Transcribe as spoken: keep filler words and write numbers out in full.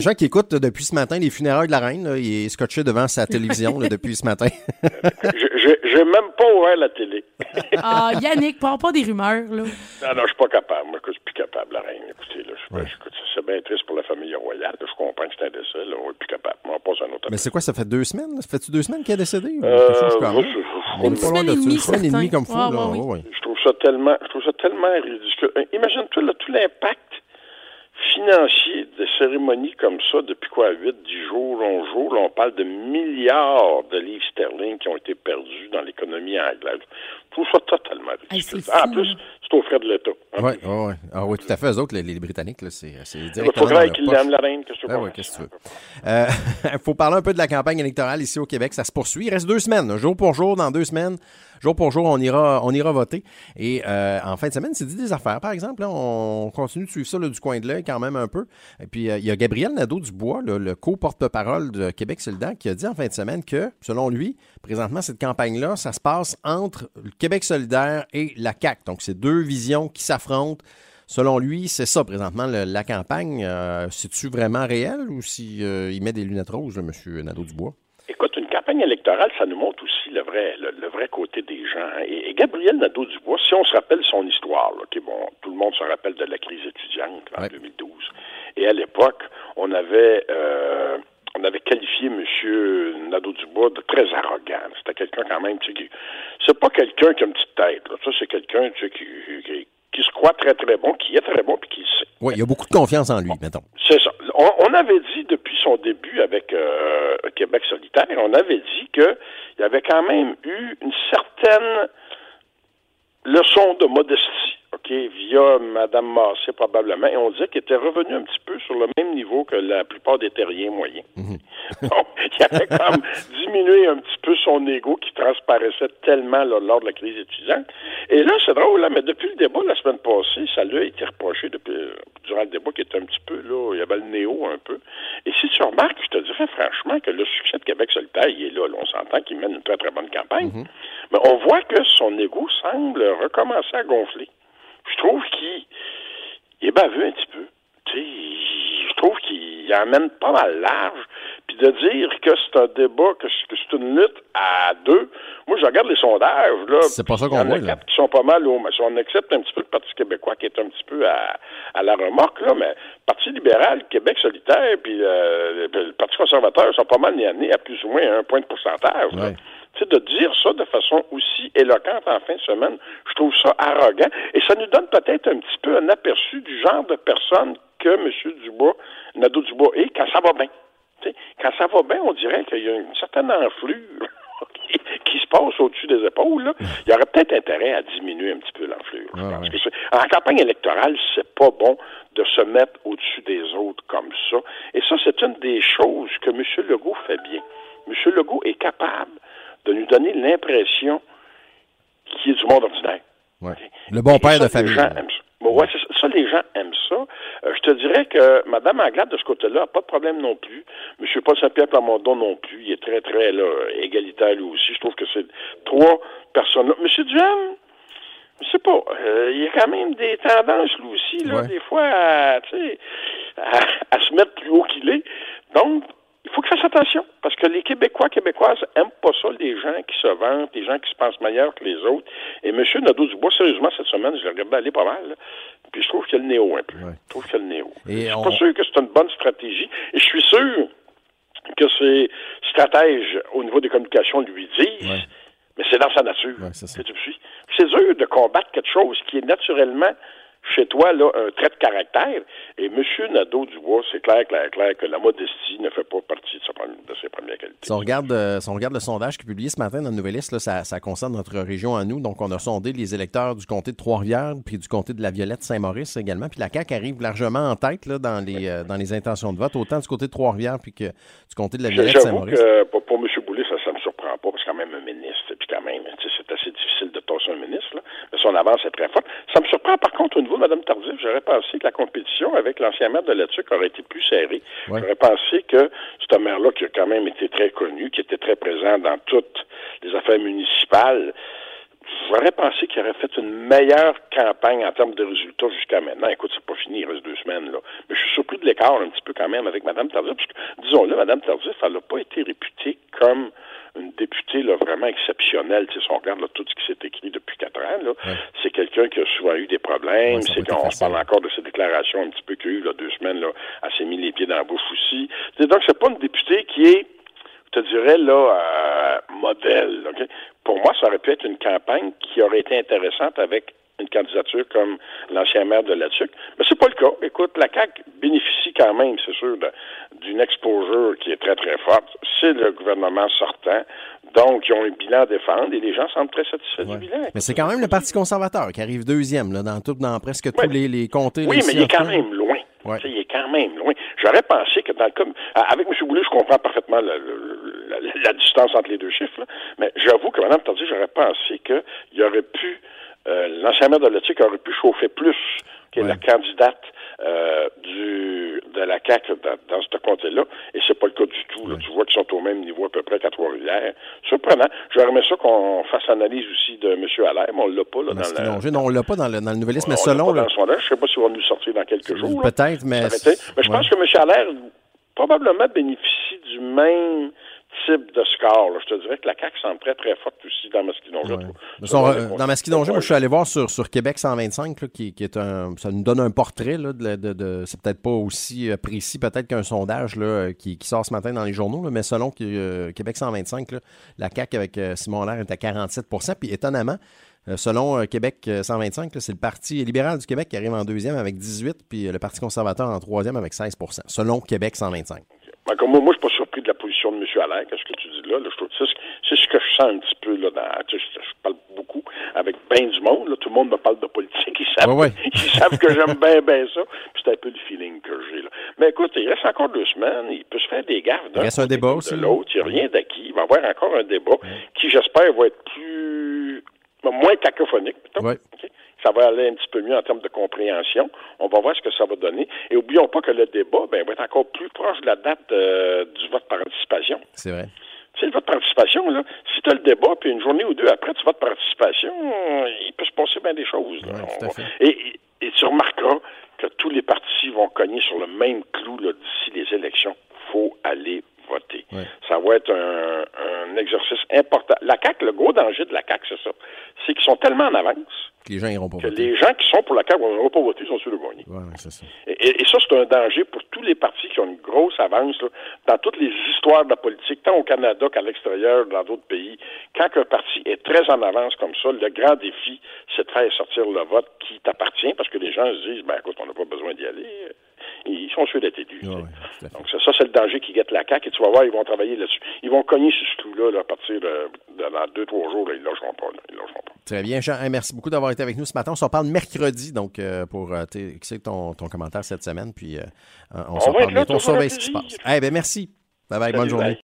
gens qui écoutent là, depuis ce matin les funérailles de la reine. Là, il est scotché devant sa télévision là, depuis ce matin. J'ai, j'ai même pas ouvert la télé. Ah, Yannick, parle pas des rumeurs, là. Non, non, je suis pas capable. Moi, je suis plus capable, la reine. Écoutez, là, je, ouais. je, c'est bien triste pour la famille royale. Je comprends que c'est un décès, là. On est plus capable. On passe à un autre. Mais c'est quoi, ça fait deux semaines? Là? Ça fait-tu deux semaines qu'il est décédé? Euh, moi, je, je, une semaine et demie, Une semaine et demie comme fou, ah, là. oui. Oui. Je trouve ça tellement, je trouve ça tellement ridicule. Imagine-toi, là, tout l'impact financier de cérémonies comme ça depuis quoi, huit, dix jours, onze jours, là, on parle de milliards de livres sterling qui ont été perdus dans l'économie anglaise. Je trouve ça totalement ridicule. Hey, en plus, c'est aux frais de l'État. Oui, oui, ah, oui, tout à fait. Eux autres, les, les Britanniques, là, c'est, c'est directement. Il faudrait qu'ils l'aiment, la reine, qu'est-ce que tu ah, veux. Oui, qu'est-ce que tu veux. Il euh, faut parler un peu de la campagne électorale ici au Québec. Ça se poursuit. Il reste deux semaines, là, jour pour jour, dans deux semaines. Jour pour jour, on ira, on ira voter. Et euh, en fin de semaine, c'est dit des affaires. Par exemple, là, on continue de suivre ça là, du coin de l'œil quand même un peu. Et puis, euh, il y a Gabriel Nadeau-Dubois, là, le co-porte-parole de Québec solidaire, qui a dit en fin de semaine que, selon lui, présentement, cette campagne-là, ça se passe entre le Québec solidaire et la C A Q. Donc, c'est deux visions qui s'affrontent. Selon lui, c'est ça, présentement, le, la campagne. Euh, c'est-tu vraiment réel ou s'il si, euh, met des lunettes roses, là, M. Nadeau-Dubois? Écoute, une campagne électorale, ça nous montre aussi le vrai, le, le vrai côté des gens. Et, et Gabriel Nadeau-Dubois, si on se rappelle son histoire, là, qui, bon, tout le monde se rappelle de la crise étudiante en ouais. deux mille douze. Et à l'époque, on avait, euh, on avait qualifié M. Nadeau-Dubois de très arrogant. C'était quelqu'un quand même, tu sais, qui, c'est pas quelqu'un qui a une petite tête. Là. Ça, c'est quelqu'un, tu sais, qui, qui qui se croit très, très bon, qui est très bon, puis qui le sait. Oui, il y a beaucoup de confiance en lui, bon, mettons. C'est ça. On, on avait dit, depuis son début avec euh, Québec solidaire, on avait dit qu'il y avait quand même eu une certaine leçon de modestie, OK, via Mme Massé, probablement, et on disait qu'il était revenu un petit peu sur le même niveau que la plupart des terriens moyens. Mm-hmm. Donc, il avait comme diminué un petit peu son ego qui transparaissait tellement là, lors de la crise étudiante. Et là, c'est drôle, là, mais depuis le débat la semaine passée, ça lui a été reproché depuis, durant le débat qui était un petit peu, là, il y avait le néo un peu. Et si tu remarques, je te dirais franchement que le succès de Québec solidaire, il est là, là on s'entend qu'il mène une très, très bonne campagne. Mm-hmm. Mais on voit que son ego semble recommencer à gonfler. Je trouve qu'il il est baveux un petit peu. Tu sais, je trouve qu'il emmène pas mal large. Puis de dire que c'est un débat, que c'est une lutte à deux. Moi, je regarde les sondages, là. C'est pas ça qu'on voit, là. Qui sont pas mal au... Si on accepte un petit peu le Parti québécois, qui est un petit peu à, à la remorque, là, mais Parti libéral, Québec solidaire, puis euh, le Parti conservateur sont pas mal nés à plus ou moins un point de pourcentage, là. Ouais. Tu sais, de dire ça de façon aussi éloquente en fin de semaine, je trouve ça arrogant. Et ça nous donne peut-être un petit peu un aperçu du genre de personne que M. Dubois, Nadeau-Dubois est quand ça va bien. Tu sais, quand ça va bien, on dirait qu'il y a une certaine enflure qui se passe au-dessus des épaules. Là. Il y aurait peut-être intérêt à diminuer un petit peu l'enflure. Ah, parce ouais. que en campagne électorale, c'est pas bon de se mettre au-dessus des autres comme ça. Et ça, c'est une des choses que M. Legault fait bien. M. Legault est capable de nous donner l'impression qu'il est du monde ordinaire. Ouais. Le bon père ça, de famille. Les gens aiment ça. Bon, ouais, c'est ça. Ça, les gens aiment ça. Euh, je te dirais que Mme Anglade, de ce côté-là, n'a pas de problème non plus. M. Paul Saint-Pierre Plamondon non plus. Il est très, très là, égalitaire lui aussi. Je trouve que c'est trois personnes-là. M. Duhem, je sais pas, euh, il y a quand même des tendances, lui aussi, là, ouais. des fois, à, tu sais, à, à se mettre plus haut qu'il est. Donc, il faut qu'il fasse attention, parce que les Québécois, Québécoises aiment pas ça, les gens qui se vantent, les gens qui se pensent meilleurs que les autres. Et M. Nadeau-Dubois, sérieusement, cette semaine, je l'ai regardé aller pas mal, là, puis je trouve qu'il y a le néo un peu. Ouais. Je trouve qu'il y a le néo. Et je suis on... pas sûr que c'est une bonne stratégie, et je suis sûr que ces stratèges au niveau des communications lui disent, ouais. mais c'est dans sa nature. Ouais, c'est, ça. C'est dur de combattre quelque chose qui est naturellement chez toi, là, un trait de caractère. Et M. Nadeau-Dubois, c'est clair, clair, clair que la modestie ne fait pas partie de, sa, de ses premières qualités. Si on regarde, euh, si on regarde le sondage qui est publié ce matin dans le Nouvelliste, là, ça, ça concerne notre région à nous. Donc, on a sondé les électeurs du comté de Trois-Rivières puis du comté de la Violette-Saint-Maurice également. Puis la C A Q arrive largement en tête là, dans, les, euh, dans les intentions de vote, autant du côté de Trois-Rivières puis que du comté de la Violette-Saint-Maurice. J'avoue que pour, pour M. Boulay, ça ne me surprend pas, parce que quand même un ministre, puis quand même, c'est assez difficile de tasser un ministre, là, mais son avance est très forte. Ça me surprend par contre au niveau de Mme Tardif. J'aurais pensé que la compétition avec l'ancien maire de Latuc aurait été plus serrée. Ouais. J'aurais pensé que c'est un maire-là qui a quand même été très connu, qui était très présent dans toutes les affaires municipales. j'aurais pensé qu'il aurait fait une meilleure campagne en termes de résultats jusqu'à maintenant. Écoute, c'est pas fini, il reste deux semaines, là. Mais je suis surpris de l'écart un petit peu quand même avec Mme Tardif, parce que, disons-le, Mme Tardif, elle n'a pas été réputée comme une députée là, vraiment exceptionnelle. Tu sais, si on regarde là, tout ce qui s'est écrit depuis quatre ans, là, ouais. c'est quelqu'un qui a souvent eu des problèmes. Ouais, c'est qu'on se parle encore de ses déclarations un petit peu qu'il y a eu là, deux semaines. Là, elle s'est mis les pieds dans la bouche aussi. T'sais, donc, c'est pas une députée qui est, je te dirais, là, euh, modèle. Okay? Pour moi, ça aurait pu être une campagne qui aurait été intéressante avec une candidature comme l'ancien maire de Latuc. Mais c'est pas le cas. Écoute, la C A Q bénéficie quand même, c'est sûr, de, d'une exposure qui est très, très forte. C'est le gouvernement sortant. Donc, ils ont un bilan à défendre et les gens semblent très satisfaits ouais. du bilan. Mais c'est quand même le Parti conservateur qui arrive deuxième, là, dans, tout, dans presque ouais. tous les, les comtés. Oui, les mais il est quand même loin. Ouais. Il est quand même loin. J'aurais pensé que dans le cas... Avec M. Boulay, je comprends parfaitement le, le, la, la distance entre les deux chiffres, là, mais j'avoue que Mme Tardy, j'aurais pensé qu'il aurait pu... Euh, l'ancien maire de Latuc aurait pu chauffer plus que ouais. la candidate euh, du, de la C A Q dans, dans ce comté-là, et c'est pas le cas du tout. Là. Ouais. Tu vois qu'ils sont au même niveau à peu près qu'à Trois-Rivières. Surprenant. J'aurais aimé ça qu'on fasse analyse aussi de M. Allaire, mais on l'a pas là, dans le... Non, on l'a pas dans le, dans le nouvellisme, mais on selon... L'a pas le... dans le je sais pas si on va nous sortir dans quelques jours. Peut-être, mais... Mais je ouais. pense que M. Allaire probablement bénéficie du même type de score. Là. Je te dirais que la C A Q semble très, très forte aussi dans Masquinongé. Ouais. Son, euh, dans Masquinongé, moi, je suis allé voir sur, sur Québec cent vingt-cinq, là, qui, qui est un... Ça nous donne un portrait, là, de, de, de c'est peut-être pas aussi précis peut-être qu'un sondage là, qui, qui sort ce matin dans les journaux, là, mais selon euh, Québec cent vingt-cinq, là, la C A Q avec euh, Simon Allaire est à quarante-sept pour cent. Puis étonnamment, euh, selon euh, Québec cent vingt-cinq, là, c'est le Parti libéral du Québec qui arrive en deuxième avec dix-huit, puis euh, le Parti conservateur en troisième avec seize pour cent, selon Québec cent vingt-cinq. Ben, comme moi, moi, je suis pas surpris de la position de M. Allaire, qu'est-ce que tu dis là. là je trouve, c'est, c'est ce que je sens un petit peu là. Dans, tu sais, je, je parle beaucoup avec bien du monde. Là, tout le monde me parle de politique. Ils savent, ouais, ouais. ils savent que j'aime bien, bien ça. Puis c'est un peu le feeling que j'ai là. Mais écoute, il reste encore deux semaines. Il peut se faire des gaffes d'un il reste un débat de aussi. l'autre. Il n'y a rien d'acquis. Il va y avoir encore un débat ouais. qui, j'espère, va être plus moins cacophonique. Ouais. Okay? Ça va aller un petit peu mieux en termes de compréhension. On va voir ce que ça va donner. Et oublions pas que le débat ben, va être encore plus proche de la date euh, du vote par anticipation. C'est vrai. Tu sais, le vote par anticipation, là, si tu as le débat, puis une journée ou deux après, tu votes par anticipation, il peut se passer bien des choses. Là. Ouais, tout à fait. Et, et, et tu remarqueras que tous les partis vont cogner sur le même clou là, d'ici les élections. Il faut aller voter. Ouais. Ça va être un, un exercice important. La C A Q, le gros danger de la C A Q, c'est ça. C'est qu'ils sont tellement en avance que les gens iront pas que voter. les gens qui sont pour la C A Q n'iront pas voter, ils sont sûrs de gagner. Ouais, c'est ça. Et, et, et ça, c'est un danger pour tous les partis qui ont une grosse avance là, dans toutes les histoires de la politique, tant au Canada qu'à l'extérieur, dans d'autres pays. Quand un parti est très en avance comme ça, le grand défi, c'est de faire sortir le vote qui t'appartient, parce que les gens se disent, ben écoute, on n'a pas besoin d'y aller. Ils sont sûrs d'être élus. Ouais, donc, ça, ça, c'est le danger qui guette la C A Q. Et tu vas voir, ils vont travailler là-dessus. Ils vont cogner sur ce clou-là là, à partir de, de dans deux, trois jours. Là, ils ne lâcheront pas. Là, ils lâcheront pas. Très bien, Jean. Merci beaucoup d'avoir été avec nous ce matin. On s'en parle mercredi, donc, euh, pour euh, c'est ton, ton commentaire cette semaine. Puis, euh, on, on s'en parle bientôt. On surveille ce qui se passe. Eh bien, merci. Bye bye. Salut, bonne journée. Bye.